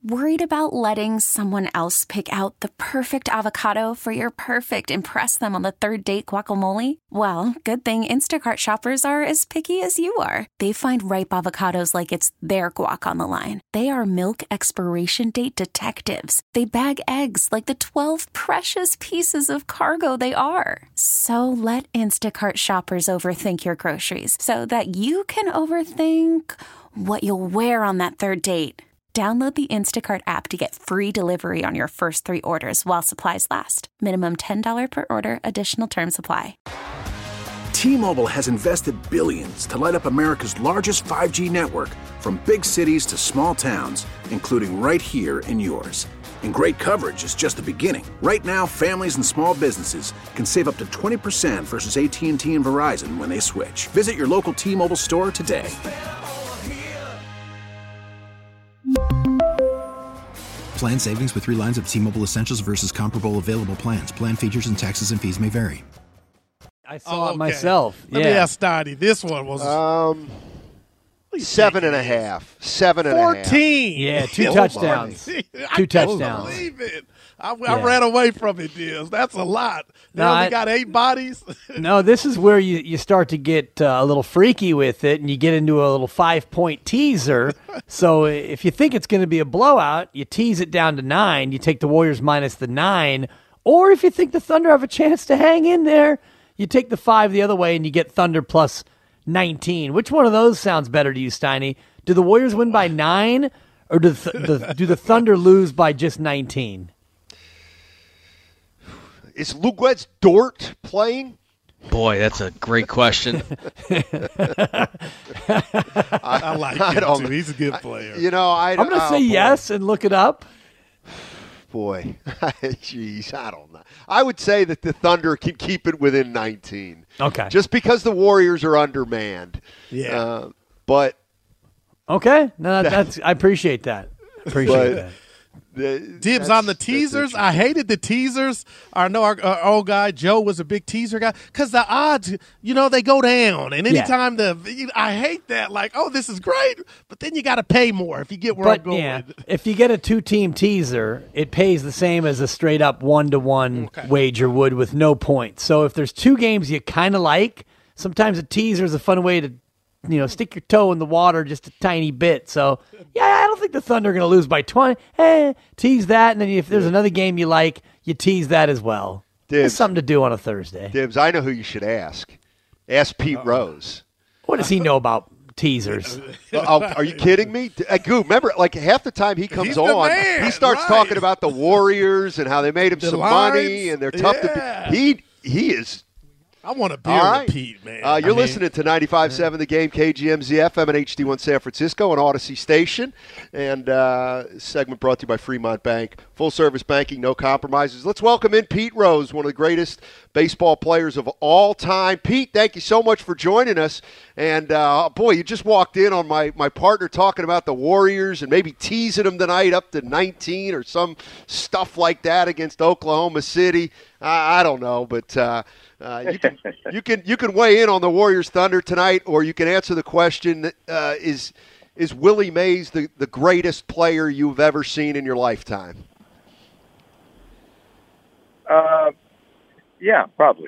Worried about letting someone else pick out the perfect avocado for your perfect impress them on the third date guacamole? Well, good thing Instacart shoppers are as picky as you are. They find ripe avocados like it's their guac on the line. They are milk expiration date detectives. They bag eggs like the 12 precious pieces of cargo they are. So let Instacart shoppers overthink your groceries so that you can overthink what you'll wear on that third date. Download the Instacart app to get free delivery on your first 3 orders while supplies last. Minimum $10 per order. Additional terms apply. T-Mobile has invested billions to light up America's largest 5G network, from big cities to small towns, including right here in yours. And great coverage is just the beginning. Right now, families and small businesses can save up to 20% versus AT&T and Verizon when they switch. Visit your local T-Mobile store today. Plan savings with 3 lines of T-Mobile Essentials versus comparable available plans. Plan features and taxes and fees may vary. I saw it myself. Let me ask Steiny. This one was 7.5. 7.5. 14. Yeah, 2 touchdowns. 2 touchdowns. Believe it. I ran away from it, Diaz. That's a lot. Now we got 8 bodies. No, this is where you start to get a little freaky with it, and you get into a little 5-point teaser. So if you think it's going to be a blowout, you tease it down to 9. You take the Warriors minus the 9. Or if you think the Thunder have a chance to hang in there, you take the 5 the other way, and you get Thunder plus 19. Which one of those sounds better to you, Steiny? Do the Warriors win by 9, or do the Thunder lose by just 19? Is Luguentz Dort playing? Boy, that's a great question. I like him, too. He's a good player. I'm going to say yes and look it up. Boy, jeez, I don't know. I would say that the Thunder can keep it within 19. Okay. Just because the Warriors are undermanned. Yeah. But. Okay. No, that's I appreciate that. Dibs on the teasers. I hated the teasers. I know our old guy Joe was a big teaser guy because the odds, they go down. And anytime I hate that. Like, oh, this is great, but then you got to pay more if you get where I'm going. Yeah, if you get a 2-team teaser, it pays the same as a straight up 1-to-1 wager would with no points. So if there's 2 games you kind of like, sometimes a teaser is a fun way to stick your toe in the water just a tiny bit. So, yeah, I don't think the Thunder are going to lose by 20. Tease that, and then if there's another game you like, you tease that as well. Dibs. It's something to do on a Thursday. Dibs, I know who you should ask. Ask Pete Rose. What does he know about teasers? Are you kidding me? Remember, like half the time he comes on, he starts talking about the Warriors and how they made him some money and they're tough to beat. He is. I want to beer with Pete, man. You're listening to 95.7 The Game, KGMZ FM and HD1 San Francisco, an Odyssey station. And segment brought to you by Fremont Bank. Full-service banking, no compromises. Let's welcome in Pete Rose, one of the greatest baseball players of all time. Pete, thank you so much for joining us. And, boy, you just walked in on my partner talking about the Warriors and maybe teasing them tonight up to 19 or some stuff like that against Oklahoma City. I don't know, but you can weigh in on the Warriors Thunder tonight, or you can answer the question: Is Willie Mays the greatest player you've ever seen in your lifetime? Yeah, probably.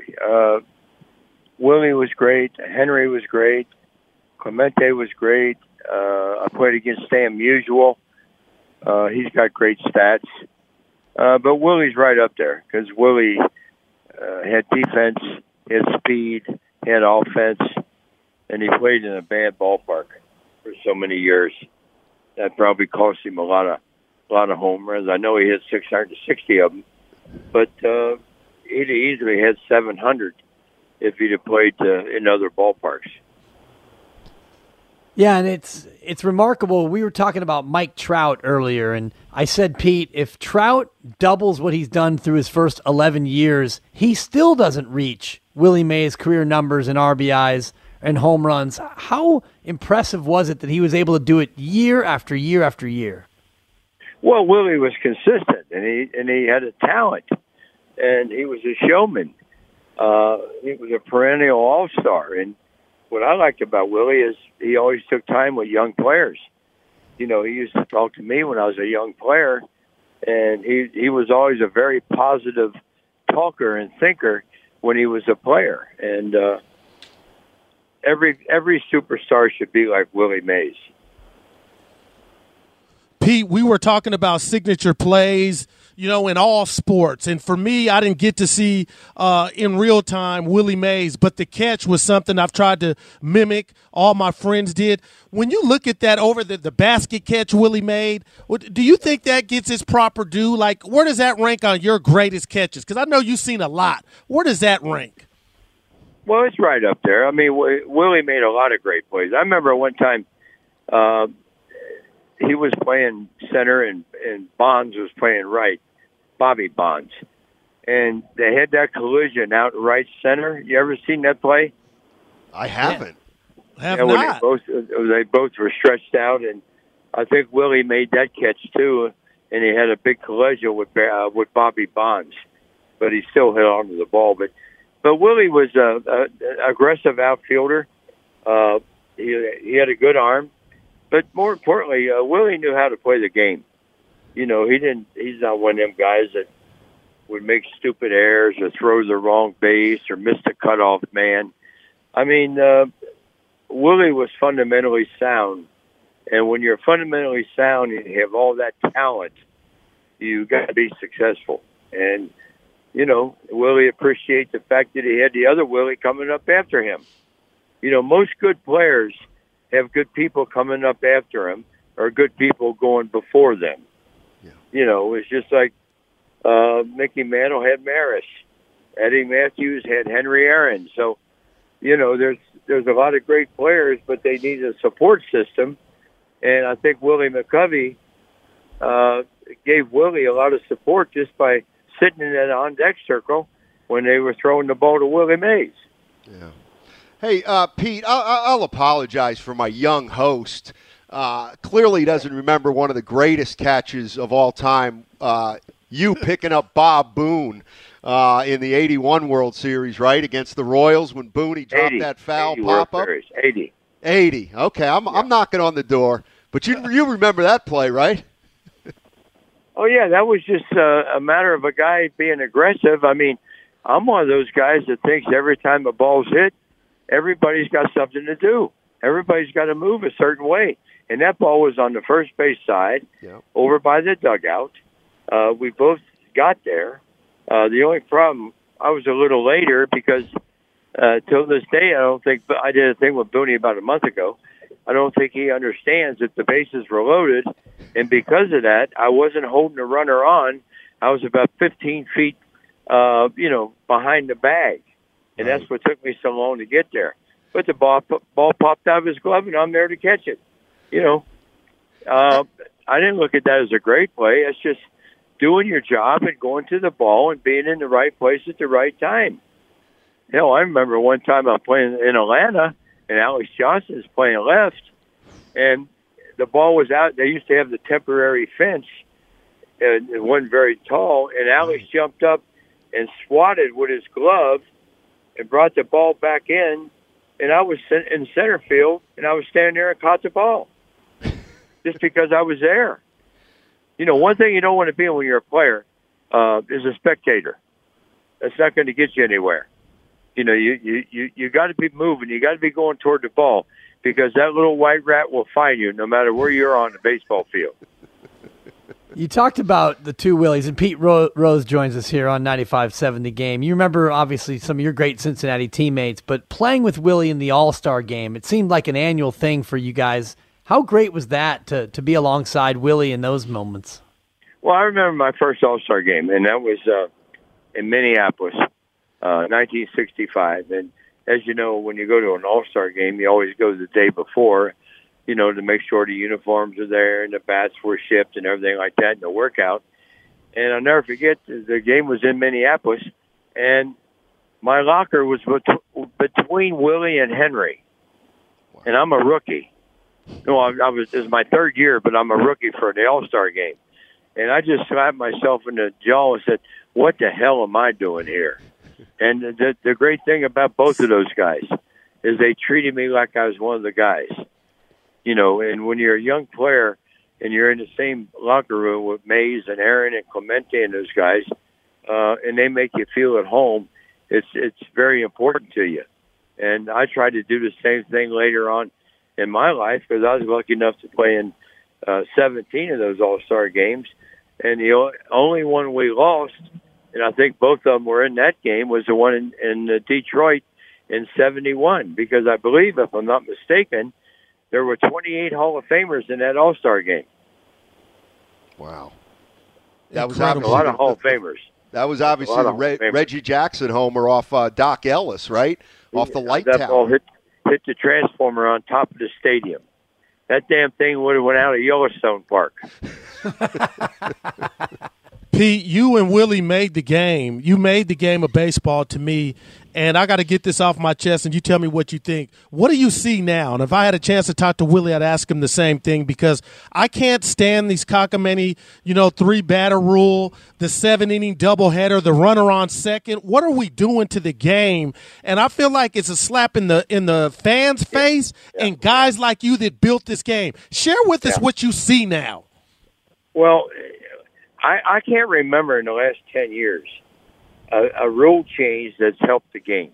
Willie was great. Henry was great. Clemente was great. I played against Stan Musial. He's got great stats. But Willie's right up there because Willie had defense, had speed, had offense, and he played in a bad ballpark for so many years. That probably cost him a lot of home runs. I know he hit 660 of them, but he'd easily had 700 if he'd have played in other ballparks. Yeah, and it's remarkable. We were talking about Mike Trout earlier, and I said, Pete, if Trout doubles what he's done through his first 11 years, he still doesn't reach Willie Mays' career numbers in RBIs and home runs. How impressive was it that he was able to do it year after year after year? Well, Willie was consistent, and he had a talent, and he was a showman. He was a perennial all-star, and what I liked about Willie is he always took time with young players. He used to talk to me when I was a young player, and he was always a very positive talker and thinker when he was a player. And every superstar should be like Willie Mays. Pete, we were talking about signature plays, in all sports. And for me, I didn't get to see in real time Willie Mays, but the catch was something I've tried to mimic. All my friends did. When you look at that over the basket catch Willie made, do you think that gets its proper due? Like, where does that rank on your greatest catches? Because I know you've seen a lot. Where does that rank? Well, it's right up there. I mean, Willie made a lot of great plays. I remember one time he was playing center and Bonds was playing right, Bobby Bonds. And they had that collision out right center. You ever seen that play? I haven't. Have not. They both were stretched out, and I think Willie made that catch too, and he had a big collision with Bobby Bonds, but he still hit onto the ball. But Willie was an aggressive outfielder. He had a good arm. But more importantly, Willie knew how to play the game. He's not one of them guys that would make stupid errors or throw the wrong base or miss the cutoff man. I mean, Willie was fundamentally sound. And when you're fundamentally sound and you have all that talent, you got to be successful. And, Willie appreciates the fact that he had the other Willie coming up after him. Most good players have good people coming up after him or good people going before them. Yeah. It's just like Mickey Mantle had Maris. Eddie Matthews had Henry Aaron. So, there's a lot of great players, but they need a support system. And I think Willie McCovey gave Willie a lot of support just by sitting in that on-deck circle when they were throwing the ball to Willie Mays. Yeah. Hey, Pete, I'll apologize for my young host. Clearly doesn't remember one of the greatest catches of all time, you picking up Bob Boone in the 81 World Series, right, against the Royals when Booney dropped that foul pop-up? 80. Okay, I'm knocking on the door. But you remember that play, right? Oh, yeah, that was just a matter of a guy being aggressive. I mean, I'm one of those guys that thinks every time a ball's hit, everybody's got something to do. Everybody's got to move a certain way. And that ball was on the first base side, over by the dugout. We both got there. The only problem, I was a little later because till this day, I did a thing with Booney about a month ago. I don't think he understands that the bases were loaded. And because of that, I wasn't holding the runner on. I was about 15 feet, behind the bag. And that's what took me so long to get there. But the ball popped out of his glove, and I'm there to catch it. I didn't look at that as a great play. It's just doing your job and going to the ball and being in the right place at the right time. I remember one time I'm playing in Atlanta, and Alex Johnson's playing left, and the ball was out. They used to have the temporary fence, and it wasn't very tall, and Alex jumped up and swatted with his glove and brought the ball back in, and I was in center field, and I was standing there and caught the ball just because I was there. One thing you don't want to be when you're a player is a spectator. That's not going to get you anywhere. You got to be moving. You got to be going toward the ball because that little white rat will find you no matter where you're on the baseball field. You talked about the two Willies, and Pete Rose joins us here on 95.7 The Game. You remember, obviously, some of your great Cincinnati teammates, but playing with Willie in the All-Star game, it seemed like an annual thing for you guys. How great was that to be alongside Willie in those moments? Well, I remember my first All-Star game, and that was in Minneapolis, 1965. And as you know, when you go to an All-Star game, you always go the day before, to make sure the uniforms are there and the bats were shipped and everything like that in the workout. And I'll never forget, the game was in Minneapolis, and my locker was between Willie and Henry. And I'm a rookie. It was my third year, but I'm a rookie for the All-Star game. And I just slapped myself in the jaw and said, what the hell am I doing here? And the great thing about both of those guys is they treated me like I was one of the guys. And when you're a young player, and you're in the same locker room with Mays and Aaron and Clemente and those guys, and they make you feel at home, it's very important to you. And I tried to do the same thing later on in my life because I was lucky enough to play in 17 of those All-Star games. And the only one we lost, and I think both of them were in that game, was the one in Detroit in 71. Because I believe, if I'm not mistaken, there were 28 Hall of Famers in that All-Star game. Wow. That was a lot of Hall of Famers. That was obviously the Reggie Jackson homer off Doc Ellis, right? Off the light tower. That ball hit the transformer on top of the stadium. That damn thing would have went out of Yellowstone Park. Pete, you and Willie made the game. You made the game of baseball to me, and I got to get this off my chest, and you tell me what you think. What do you see now? And if I had a chance to talk to Willie, I'd ask him the same thing because I can't stand these cockamamie, 3-batter rule, the 7-inning doubleheader, the runner on second. What are we doing to the game? And I feel like it's a slap in the fans' face and guys like you that built this game. Share with us what you see now. Well, I can't remember in the last 10 years a rule change that's helped the game.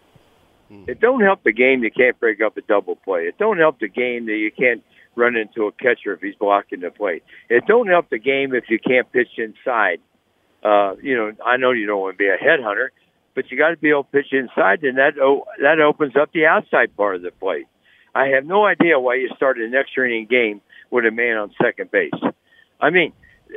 It don't help the game you can't break up a double play. It don't help the game that you can't run into a catcher if he's blocking the plate. It don't help the game if you can't pitch inside. I know you don't want to be a headhunter, but you got to be able to pitch inside, and that opens up the outside part of the plate. I have no idea why you started an extra inning game with a man on second base. I mean,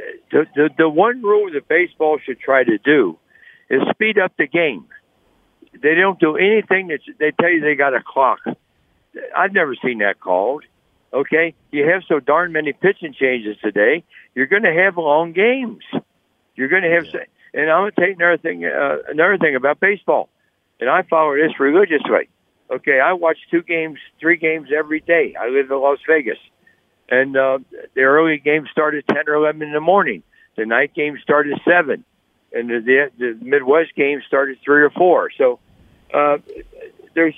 the one rule that baseball should try to do is speed up the game. They don't do anything that they tell you they got a clock. I've never seen that called. Okay, you have so darn many pitching changes today. You're going to have long games. You're going to have, and I'm going to tell you another thing about baseball, and I follow this religiously. Okay, I watch 2 games, 3 games every day. I live in Las Vegas. And the early game started 10 or 11 in the morning. The night game started 7. And the Midwest game started 3 or 4. So there's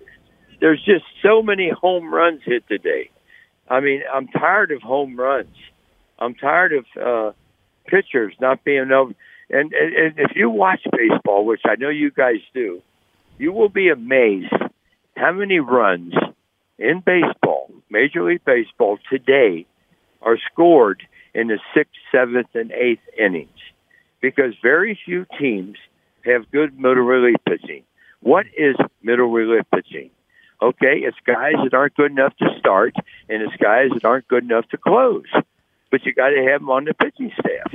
just so many home runs hit today. I mean, I'm tired of home runs. I'm tired of pitchers not being able. And if you watch baseball, which I know you guys do, you will be amazed how many runs in baseball, Major League Baseball today, are scored in the 6th, 7th, and 8th innings because very few teams have good middle relief pitching. What is middle relief pitching? Okay, it's guys that aren't good enough to start, and it's guys that aren't good enough to close. But you got to have them on the pitching staff.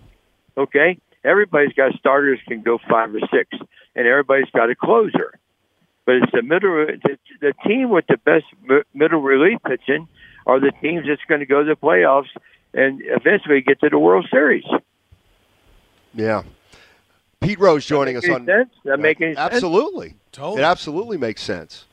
Okay, everybody's got starters can go 5 or 6, and everybody's got a closer. But it's the team with the best middle relief pitching are the teams that's going to go to the playoffs and eventually get to the World Series. Yeah. Pete Rose joining us on. Sense? That make any sense? Absolutely. Totally. It absolutely makes sense.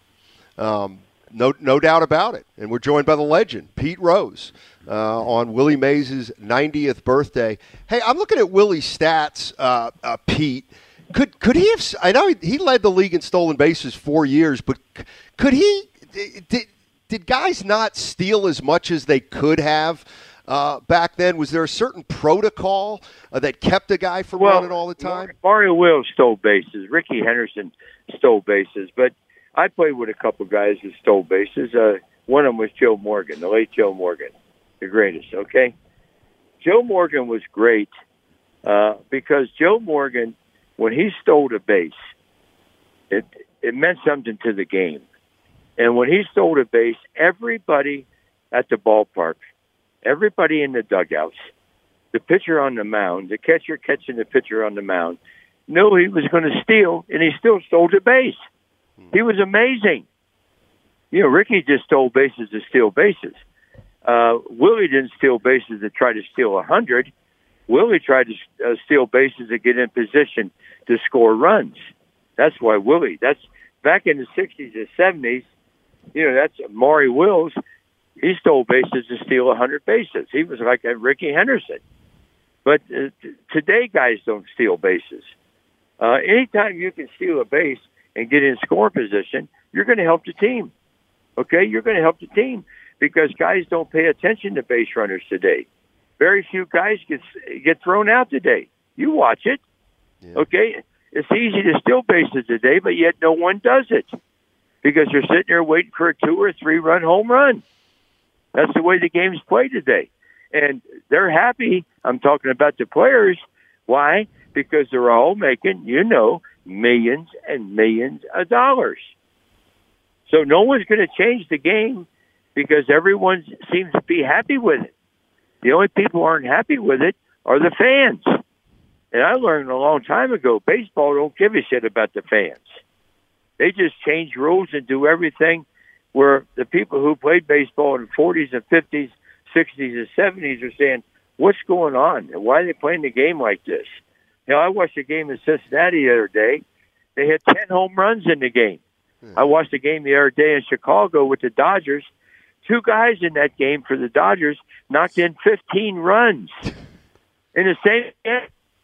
No doubt about it. And we're joined by the legend, Pete Rose, on Willie Mays' 90th birthday. Hey, I'm looking at Willie's stats, Pete. Could he have? I know he led the league in stolen bases 4 years, but could he? Did guys not steal as much as they could have back then? Was there a certain protocol that kept a guy from running all the time? Mario Wills stole bases. Ricky Henderson stole bases, but I played with a couple guys who stole bases. One of them was Joe Morgan, the late Joe Morgan, the greatest. Okay, Joe Morgan was great because Joe Morgan, when he stole a base, it meant something to the game. And when he stole a base, everybody at the ballpark, everybody in the dugouts, the pitcher on the mound, the catcher catching the pitcher on the mound, knew he was going to steal, and he still stole the base. He was amazing. Ricky just stole bases to steal bases. Willie didn't steal bases to try to steal 100. Willie tried to steal bases to get in position to score runs. That's why Willie. That's back in the 60s and 70s. That's Maury Wills. He stole bases to steal 100 bases. He was like a Ricky Henderson. But today, guys don't steal bases. Anytime you can steal a base and get in score position, you're going to help the team. Okay, you're going to help the team. because guys don't pay attention to base runners today. Very few guys get thrown out today. You watch it, okay? It's easy to steal bases today, but yet no one does it because you're sitting there waiting for a 2 or 3 run home run. That's the way the game's played today. And they're happy. I'm talking about the players. Why? Because they're all making, millions and millions of dollars. So no one's going to change the game because everyone seems to be happy with it. The only people who aren't happy with it are the fans. And I learned a long time ago, baseball don't give a shit about the fans. They just change rules and do everything where the people who played baseball in the 40s and 50s, 60s and 70s are saying, what's going on? And why are they playing the game like this? I watched a game in Cincinnati the other day. They had 10 home runs in the game. I watched a game the other day in Chicago with the Dodgers. 2 guys in that game for the Dodgers knocked in 15 runs in the same game.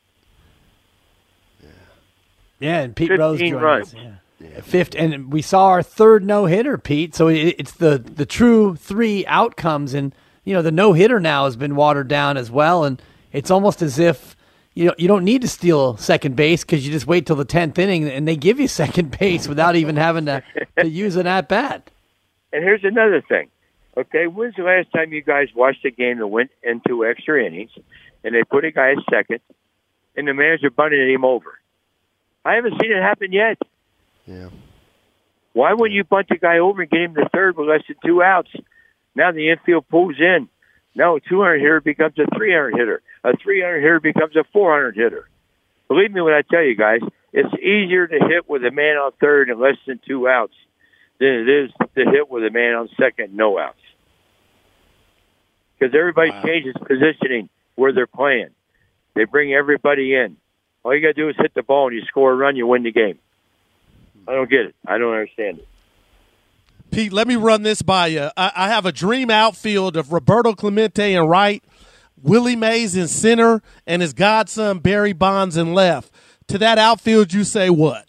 Yeah, and Pete Rose joined runs. us. Yeah. Fifth, and we saw our third no-hitter, Pete. So it's the true 3 outcomes, and the no-hitter now has been watered down as well, and it's almost as if you don't need to steal second base because you just wait till the 10th inning and they give you second base without even having to use an at-bat. And here's another thing. Okay, when's the last time you guys watched a game that went into extra innings and they put a guy at second and the manager bunted him over? I haven't seen it happen yet. Yeah. Why wouldn't you bunt the guy over and get him to third with less than 2 outs? Now the infield pulls in. Now a 200 hitter becomes a 300 hitter. A 300 hitter becomes a 400 hitter. Believe me when I tell you guys, it's easier to hit with a man on third and less than 2 outs than it is to hit with a man on second, no outs. Because everybody changes positioning where they're playing. They bring everybody in. All you got to do is hit the ball and you score a run, you win the game. I don't get it. I don't understand it. Pete, let me run this by you. I have a dream outfield of Roberto Clemente in right, Willie Mays in center, and his godson Barry Bonds in left. To that outfield, you say what?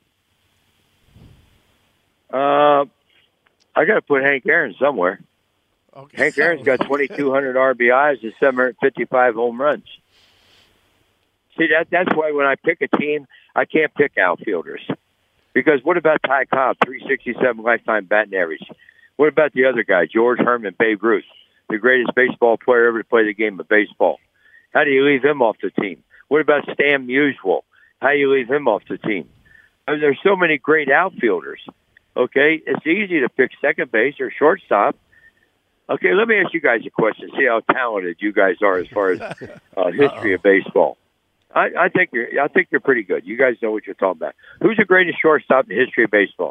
I got to put Hank Aaron somewhere. Okay. Hank Aaron's got 2,200 RBIs and 755 home runs. See, that's why when I pick a team, I can't pick outfielders. Because what about Ty Cobb, 367 lifetime batting average? What about the other guy, George Herman, Babe Ruth, the greatest baseball player ever to play the game of baseball? How do you leave him off the team? What about Stan Musial? How do you leave him off the team? I mean, there's so many great outfielders. Okay, it's easy to pick second base or shortstop. Okay, let me ask you guys a question. See how talented you guys are as far as history of baseball. I think you're pretty good. You guys know what you're talking about. Who's the greatest shortstop in the history of baseball?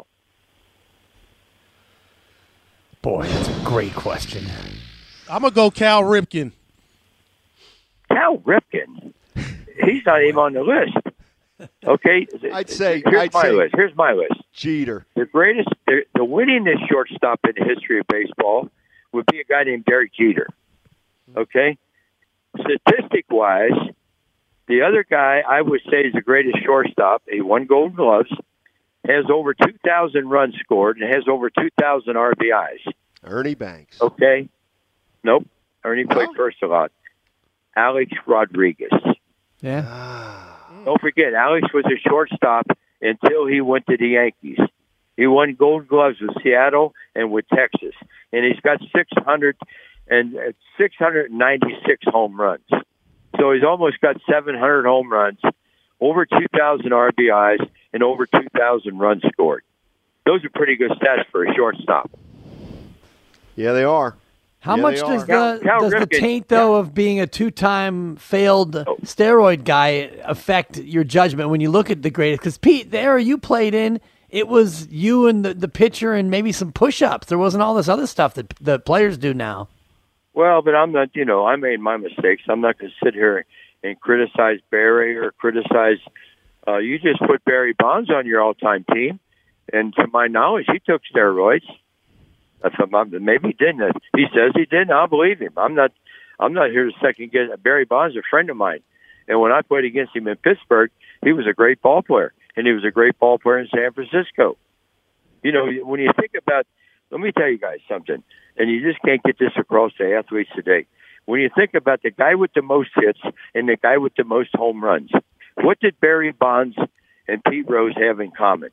Boy, that's a great question. I'm gonna go Cal Ripken. Cal Ripken? He's not even on the list. Okay, here's my list. Jeter. The greatest, the winningest shortstop in the history of baseball would be a guy named Derek Jeter. Okay, statistic-wise, the other guy I would say is the greatest shortstop. He won Golden Gloves, has over 2,000 runs scored, and has over 2,000 RBIs. Ernie Banks. Okay, nope. Ernie played first a lot. Alex Rodriguez. Yeah. Don't forget, Alex was a shortstop until he went to the Yankees. He won Gold Gloves with Seattle and with Texas, and he's got 696 home runs. So he's almost got 700 home runs, over 2,000 RBIs, and over 2,000 runs scored. Those are pretty good stats for a shortstop. Yeah, they are. How much does the taint, though, of being a 2-time failed steroid guy affect your judgment when you look at the greatest? Because, Pete, the era you played in, it was you and the pitcher and maybe some push-ups. There wasn't all this other stuff that the players do now. Well, but I'm not, I made my mistakes. I'm not going to sit here and criticize Barry or criticize. You just put Barry Bonds on your all-time team, and to my knowledge, he took steroids. Maybe he didn't. He says he didn't. I'll believe him. I'm not here to second guess. Barry Bonds is a friend of mine, and when I played against him in Pittsburgh, he was a great ball player, and he was a great ball player in San Francisco. When you think about, let me tell you guys something. and you just can't get this across to athletes today. When you think about the guy with the most hits and the guy with the most home runs, what did Barry Bonds and Pete Rose have in common?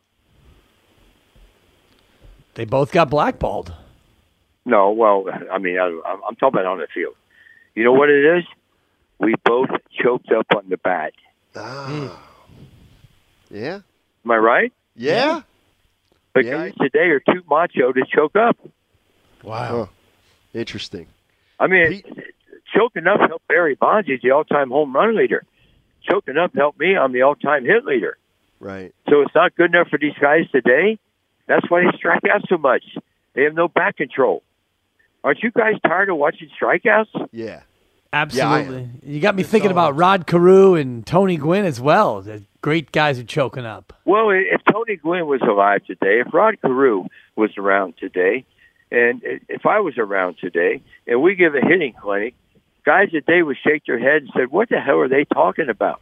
They both got blackballed. No, well, I mean, I'm talking about on the field. You know what it is? We both choked up on the bat. Yeah. Am I right? Yeah. But guys today are too macho to choke up. Wow. Huh. Interesting. I mean, choking up helped Barry Bonds. He's the all-time home run leader. Choking up helped me. I'm the all-time hit leader. Right. So it's not good enough for these guys today. That's why they strike out so much. They have no back control. Aren't you guys tired of watching strikeouts? Yeah. Absolutely. You got me thinking about Rod Carew and Tony Gwynn as well. The great guys who choking up. Well, if Tony Gwynn was alive today, if Rod Carew was around today, and if I was around today, and we give a hitting clinic, guys today would shake their head and say, what the hell are they talking about?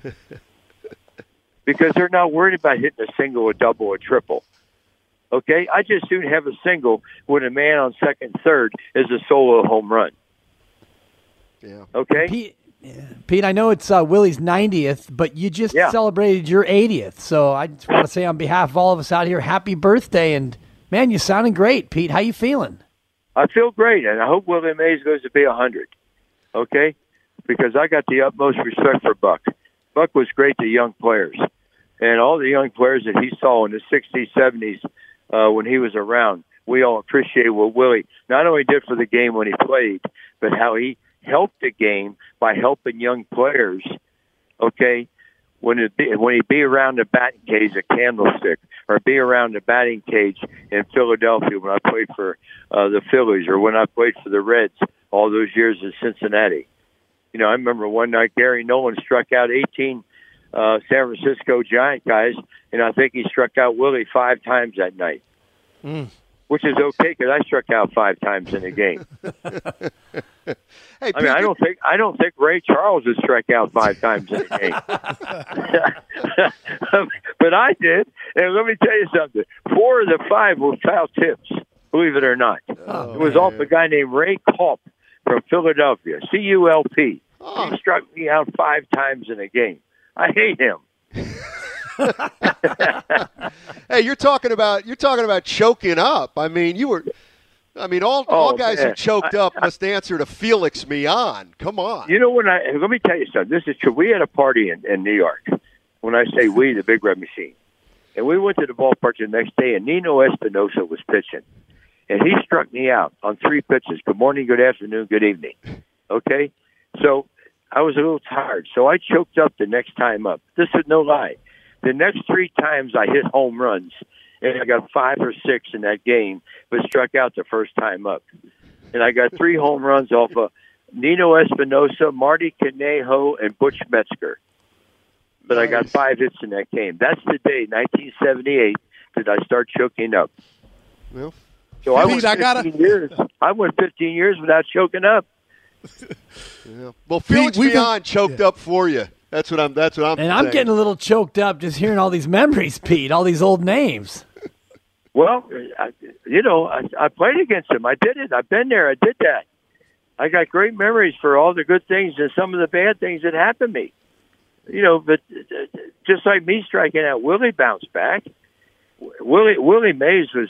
Because they're not worried about hitting a single, a double, a triple. Okay? I just soon have a single when a man on second, third is a solo home run. Yeah. Okay? Pete, I know it's Willie's 90th, but you just celebrated your 80th. So I just want to say on behalf of all of us out here, happy birthday. And, man, you're sounding great, Pete. How you feeling? I feel great, and I hope Willie Mays goes to be 100. Okay? Because I got the utmost respect for Buck. Buck was great to young players. And all the young players that he saw in the 60s, 70s when he was around, we all appreciate what Willie not only did for the game when he played, but how he helped the game by helping young players, okay, when he'd be around the batting cage at Candlestick or be around the batting cage in Philadelphia when I played for the Phillies or when I played for the Reds all those years in Cincinnati. You know, I remember one night Gary Nolan struck out 18 San Francisco Giant guys, and I think he struck out Willie 5 times that night, which is okay because I struck out 5 times in a game. Hey, I mean, I don't think Ray Charles would strike out 5 times in a game, but I did. And let me tell you something: 4 of the 5 were foul tips. Believe it or not, it was off a guy named Ray Culp from Philadelphia, CULP. He struck me out 5 times in a game. I hate him. Hey, you're talking about choking up. I mean, all guys who choked up must answer to Felix Millan. Come on. You know, let me tell you something. This is true. We had a party in New York. When I say we, the Big Red Machine. And we went to the ballpark the next day, and Nino Espinosa was pitching. And he struck me out on 3 pitches. Good morning, good afternoon, good evening. Okay? So I was a little tired. So I choked up the next time up. This is no lie. The next 3 times I hit home runs, and I got 5 or 6 in that game, but struck out the first time up. And I got 3 home runs off of Nino Espinosa, Marty Conejo, and Butch Metzger. But nice. I got 5 hits in that game. That's the day, 1978, that I start choking up. Well, so I went 15 years. I went 15 years without choking up. Yeah. Well, Felix Millan choked up for you. That's what I'm saying. And I'm getting a little choked up just hearing all these memories, Pete, all these old names. Well, I played against him. I did it. I've been there. I did that. I got great memories for all the good things and some of the bad things that happened to me. You know, but just like me striking out, Willie bounced back. Willie Mays was,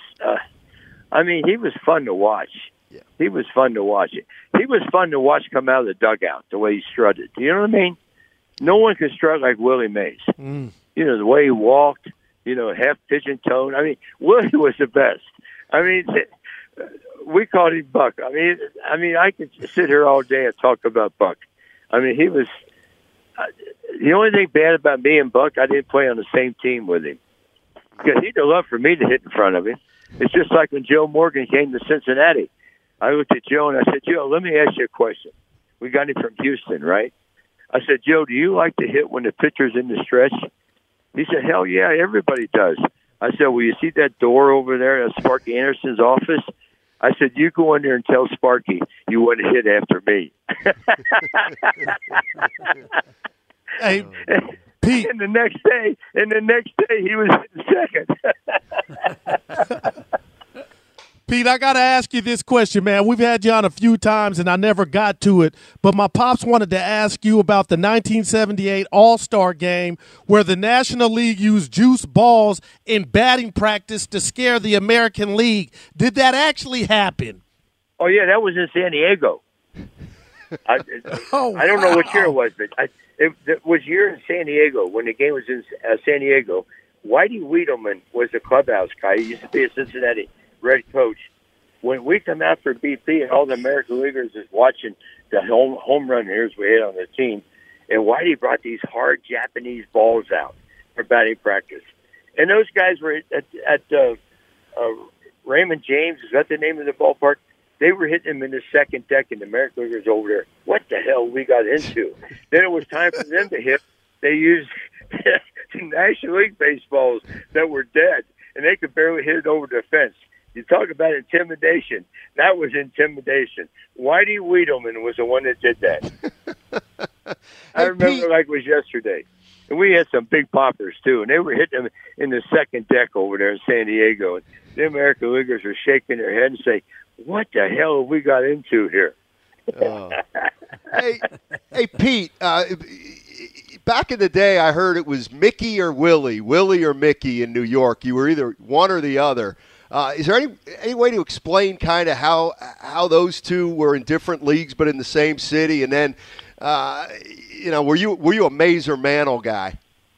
he was fun to watch. Yeah. He was fun to watch. He was fun to watch come out of the dugout, the way he strutted. You know what I mean? No one can strut like Willie Mays. You know, the way he walked, half pigeon tone. I mean, Willie was the best. I mean, we called him Buck. I mean, I could sit here all day and talk about Buck. I mean, he was the only thing bad about me and Buck, I didn't play on the same team with him. Because he'd have loved for me to hit in front of him. It's just like when Joe Morgan came to Cincinnati. I looked at Joe and I said, Joe, let me ask you a question. We got him from Houston, right? I said, Joe, do you like to hit when the pitcher's in the stretch? He said, hell yeah, everybody does. I said, well, you see that door over there, that's Sparky Anderson's office? I said, you go in there and tell Sparky you want to hit after me. Hey, Pete. And the next day, he was hitting second. Pete, I got to ask you this question, man. We've had you on a few times, and I never got to it. But my pops wanted to ask you about the 1978 All-Star Game where the National League used juice balls in batting practice to scare the American League. Did that actually happen? Oh, yeah, that was in San Diego. I don't know what year it was, but it was year in San Diego when the game was in San Diego. Whitey Wiedemann was the clubhouse guy. He used to be a Cincinnati Red coach. When we come out for BP and all the American leaguers is watching the home run hitters we had on the team, and Whitey brought these hard Japanese balls out for batting practice. And those guys were at Raymond James. Is that the name of the ballpark? They were hitting him in the second deck, and the American leaguers over there. What the hell we got into? Then it was time for them to hit. They used National League baseballs that were dead, and they could barely hit it over the fence. You talk about intimidation. That was intimidation. Whitey Wiedemann was the one that did that. I remember like it was yesterday. And we had some big poppers, too, and they were hitting them in the second deck over there in San Diego. And the American leaguers were shaking their head and saying, what the hell have we got into here? Hey, Pete, back in the day, I heard it was Mickey or Willie or Mickey in New York. You were either one or the other. Is there any way to explain kind of how those two were in different leagues but in the same city? And then, were you a Mays or Mantle guy?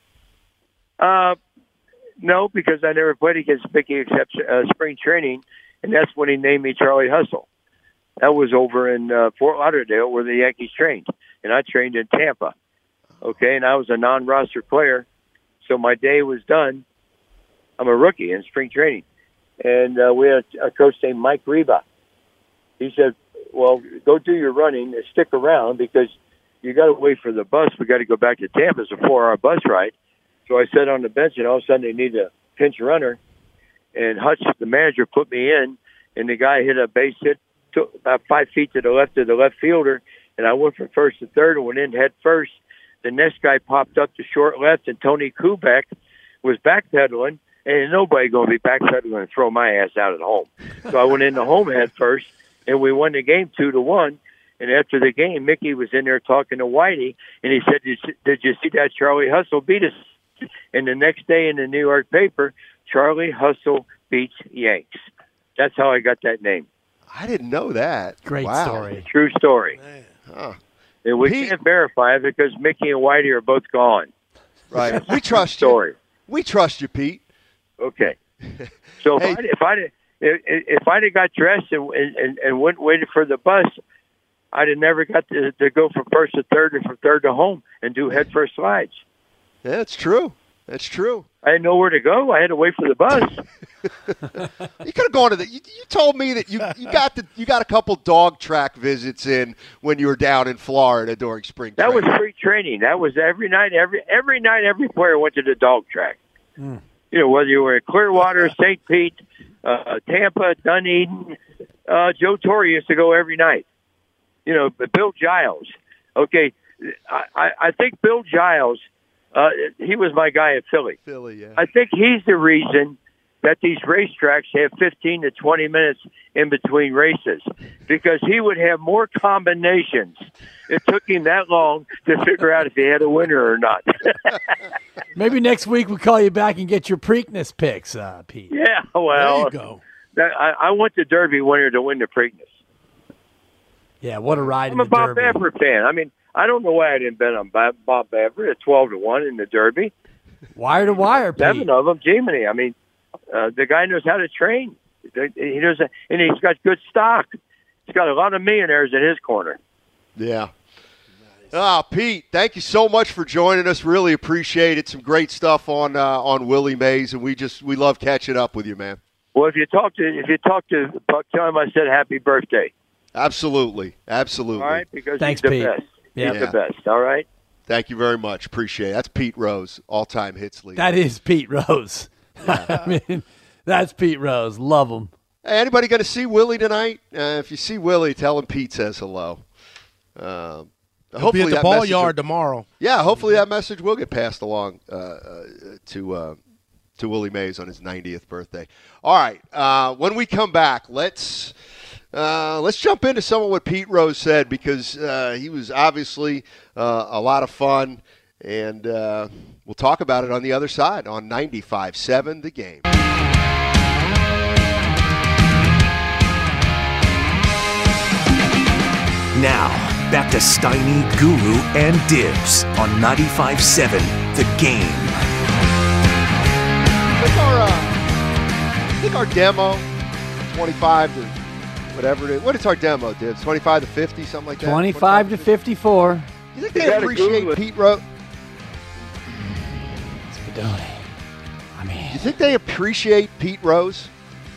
No, because I never played against Mickey except spring training, and that's when he named me Charlie Hustle. That was over in Fort Lauderdale where the Yankees trained, and I trained in Tampa. Okay, and I was a non-roster player, so my day was done. I'm a rookie in spring training. And we had a coach named Mike Reba. He said, well, go do your running and stick around because you got to wait for the bus. We got to go back to Tampa. It's a 4-hour bus ride. So I sat on the bench, and all of a sudden they need a pinch runner. And Hutch, the manager, put me in, and the guy hit a base hit about 5 feet to the left of the left fielder, and I went from first to third and went in head first. The next guy popped up to short left, and Tony Kubek was backpedaling. And nobody going to be backpedaling and throw my ass out at home. So I went into home head first, and we won the game 2-1. And after the game, Mickey was in there talking to Whitey, and he said, did you see that Charlie Hustle beat us? And the next day in the New York paper, Charlie Hustle beats Yanks. That's how I got that name. I didn't know that. Great story. True story. Huh. And we can't verify it because Mickey and Whitey are both gone. Right. We trust you. We trust you, Pete. Okay. So if I'd have got dressed and waited for the bus, I'd have never got to go from first to third or from third to home and do head first slides. Yeah, that's true. That's true. I had nowhere to go. I had to wait for the bus. You could have gone to you told me that you got a couple dog track visits in when you were down in Florida during spring training. That was free training. That was every night. Every night, every player went to the dog track. Mm. You know, whether you were in Clearwater, St. Pete, Tampa, Dunedin, Joe Torre used to go every night. You know, but Bill Giles. Okay, I think Bill Giles, he was my guy at Philly. Yeah. I think he's the reason that these racetracks have 15 to 20 minutes in between races because he would have more combinations. It took him that long to figure out if he had a winner or not. Maybe next week we'll call you back and get your Preakness picks, Pete. Yeah, well, there you go. I want the Derby winner to win the Preakness. Yeah, what a ride I'm in the a Bob Derby. Baffert fan. I mean, I don't know why I didn't bet on Bob Baffert at 12-1 in the Derby. Wire to wire, Pete. 7 of them, Jiminy. I mean, the guy knows how to train. He knows, and he's got good stock. He's got a lot of millionaires in his corner. Yeah. Nice. Pete, thank you so much for joining us. Really appreciate it. Some great stuff on Willie Mays, and we love catching up with you, man. Well, if you talk to Buck, tell him I said happy birthday. Absolutely. All right, because Thanks, he's the Pete. best. Yeah. He's the best. All right. Thank you very much. Appreciate it. That's Pete Rose, all-time hits leader. That is Pete Rose. Yeah. I mean, that's Pete Rose. Love him. Hey, anybody going to see Willie tonight? If you see Willie, tell him Pete says hello. He'll be at the ball yard tomorrow. Yeah, hopefully that message will get passed along to to Willie Mays on his 90th birthday. All right, when we come back, let's jump into some of what Pete Rose said, because he was obviously a lot of fun, and we'll talk about it on the other side on 95.7 The Game. Now, back to Steiny, Guru, and Dibs on 95.7 The Game. I think our demo, 25 to whatever it is. What is our demo, Dibs? 25 to 50, something like that? 25 to 54. You think they appreciate Pete Rose? Spadoni. I mean, You think they appreciate Pete Rose?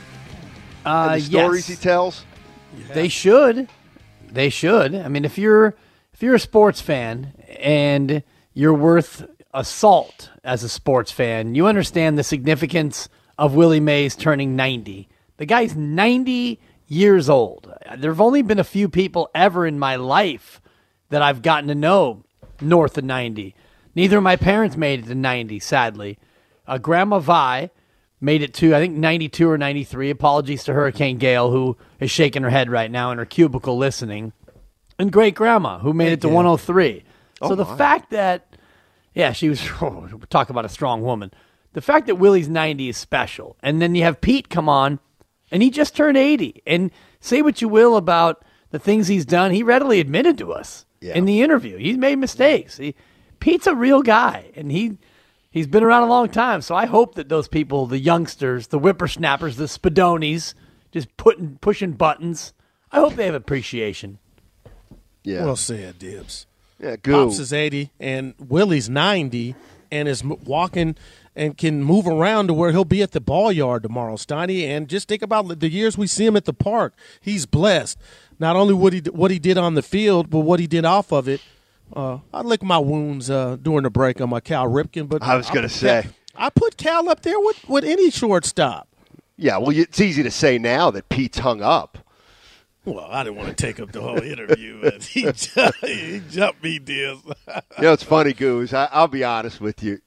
And the stories he tells? They should. They should. I mean, if you're a sports fan and you're worth a salt as a sports fan, you understand the significance of Willie Mays turning 90. The guy's 90 years old. There have only been a few people ever in my life that I've gotten to know north of 90. Neither of my parents made it to 90, sadly. Grandma Vi made it to, I think, 92 or 93. Apologies to Hurricane Gale, who is shaking her head right now in her cubicle listening. And great-grandma, who made it to 103. So the fact that, she was, talk about a strong woman. The fact that Willie's 90 is special. And then you have Pete come on, and he just turned 80. And say what you will about the things he's done, he readily admitted to us in the interview. He's made mistakes. Pete's a real guy, and he's been around a long time. So I hope that those people, the youngsters, the whippersnappers, the Spadonis, just pushing buttons, I hope they have appreciation. Yeah. Well said, Dibs. Yeah, good. Pops is 80, and Willie's 90, and is walking and can move around to where he'll be at the ball yard tomorrow, Steiny. And just think about the years we see him at the park. He's blessed. Not only what he did on the field, but what he did off of it. I licked my wounds during the break on my Cal Ripken. But I was going to say. I put Cal up there with any shortstop. Yeah, well, it's easy to say now that Pete's hung up. Well, I didn't want to take up the whole interview. But he jumped me, Dibs. It's funny, Goose. I'll be honest with you.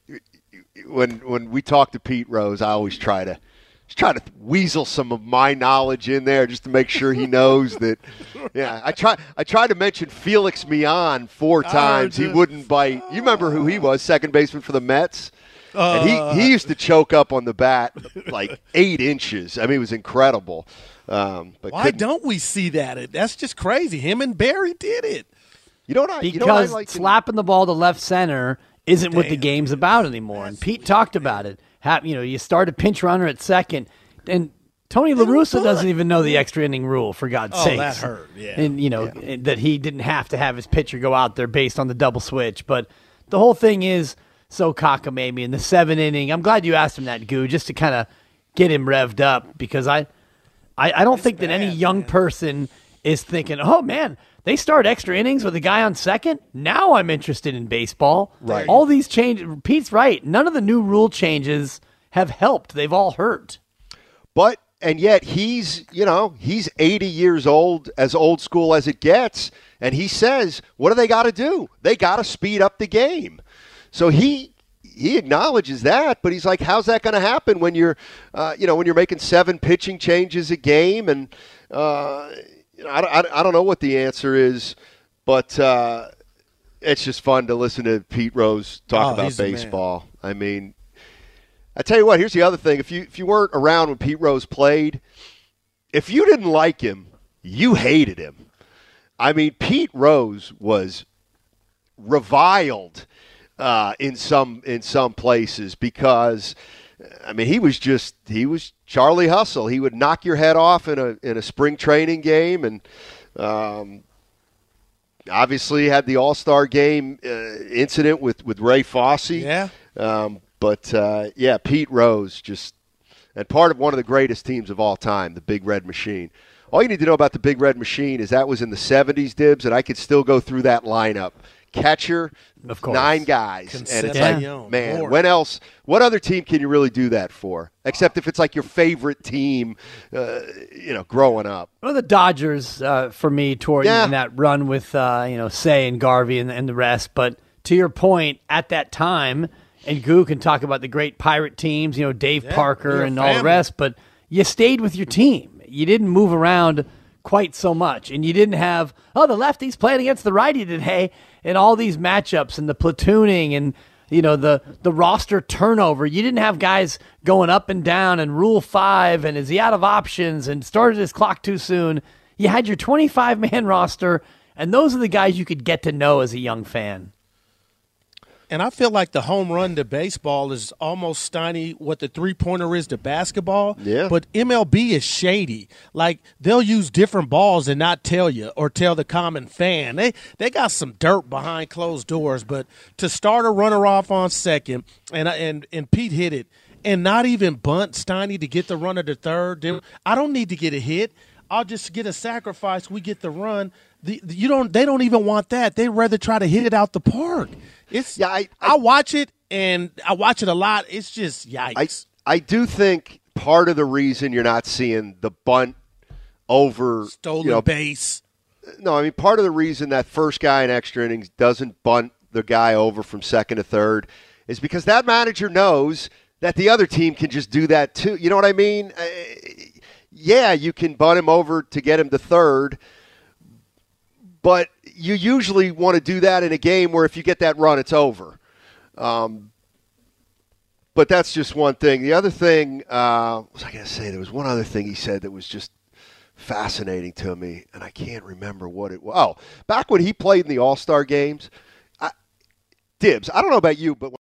When we talk to Pete Rose, I always try to weasel some of my knowledge in there just to make sure he knows that. Yeah, I tried to mention Felix Millan 4 times. He wouldn't bite. You remember who he was, second baseman for the Mets? And he used to choke up on the bat like 8 inches. I mean, it was incredible. But why don't we see that? That's just crazy. Him and Barry did it. Because slapping the ball to left center isn't what the game's about anymore. And Pete talked about it. You start a pinch runner at second, and Tony La Russa doesn't even know the extra inning rule, for God's sakes. Oh, that hurt, yeah. And, that he didn't have to have his pitcher go out there based on the double switch. But the whole thing is so cockamamie in the 7th inning. I'm glad you asked him that, Goo, just to kind of get him revved up, because I don't think that any young person is thinking, oh, man, they start extra innings with a guy on second? Now I'm interested in baseball. Right. All these changes, Pete's right. None of the new rule changes have helped. They've all hurt. And yet he's 80 years old, as old school as it gets, and he says, what do they got to do? They got to speed up the game. So he acknowledges that, but he's like, how's that going to happen when you're making 7 pitching changes a game? And I don't know what the answer is, but it's just fun to listen to Pete Rose talk about baseball. I mean, I tell you what, here's the other thing. If you weren't around when Pete Rose played, if you didn't like him, you hated him. I mean, Pete Rose was reviled in some places because, I mean, he was Charlie Hustle. He would knock your head off in a spring training game, and obviously had the All-Star game incident with Ray Fosse. Yeah. But Pete Rose and part of one of the greatest teams of all time, the Big Red Machine. All you need to know about the Big Red Machine is that was in the 70s, Dibs, and I could still go through that lineup. Catcher, of course, 9 guys. And it's like, man, what other team can you really do that for? Except if it's like your favorite team, growing up. Well, the Dodgers, for me, in that run with, Say and Garvey and the rest. But to your point, at that time, And Goo can talk about the great Pirate teams, Dave Parker and all the rest, but you stayed with your team. You didn't move around quite so much. And you didn't have, the lefty's playing against the righty today, and all these matchups and the platooning and, the roster turnover. You didn't have guys going up and down and Rule 5 and is he out of options and started his clock too soon. You had your 25-man roster, and those are the guys you could get to know as a young fan. And I feel like the home run to baseball is almost Steiny what the three-pointer is to basketball. Yeah. But MLB is shady. Like, they'll use different balls and not tell you or tell the common fan. They got some dirt behind closed doors. But to start a runner off on second, and Pete hit it, and not even bunt Steiny to get the runner to third, I don't need to get a hit. I'll just get a sacrifice. We get the run. They don't even want that. They'd rather try to hit it out the park. I watch it, and I watch it a lot. It's just yikes. I do think part of the reason you're not seeing the bunt over stolen base. No, I mean part of the reason that first guy in extra innings doesn't bunt the guy over from second to third is because that manager knows that the other team can just do that too. You know what I mean? Yeah, you can bunt him over to get him to third, but you usually want to do that in a game where if you get that run, it's over. But that's just one thing. The other thing, what was I going to say? There was one other thing he said that was just fascinating to me, and I can't remember what it was. Oh, back when he played in the All-Star games, Dibs, I don't know about you, but